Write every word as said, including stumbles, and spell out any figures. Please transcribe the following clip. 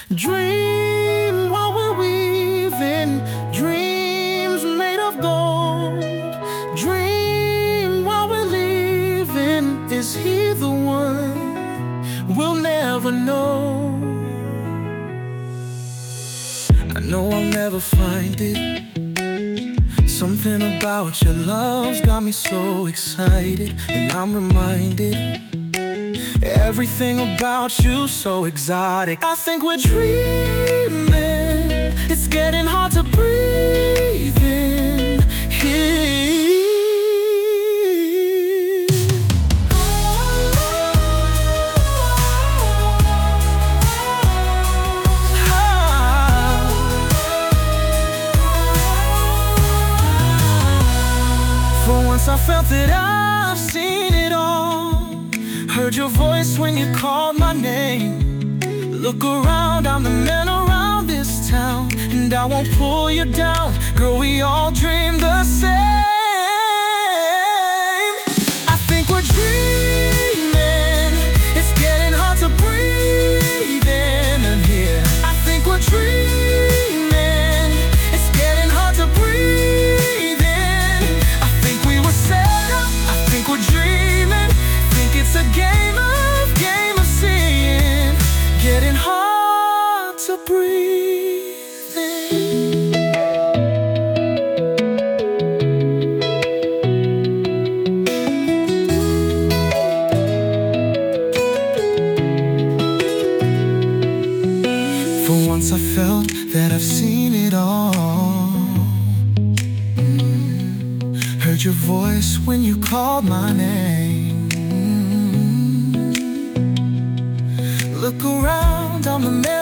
Dream while we're weaving dreams made of gold. Dream while we're leaving. Is he the one? We'll never know. I know I'll never find it. Something about your love's got me so excited, and I'm reminded everything about you so exotic. I think we're dreaming. It's getting hard to breathe in here. For once I felt that I've seen it all. Heard your voice when you called my name. Look around, I'm the man around this town, and I won't pull you down. Girl, we all dream the same. I think we're dreaming. It's getting hard to breathe in and here. I think we're dreaming. It's getting hard to breathe in. I think we were set up. I think we're dreaming. Think it's a game of, game of seeing. Getting hard to breathe in. For once I felt that I've seen it all. Mm. Heard your voice when you called my name. Mm. Look around, I'm the man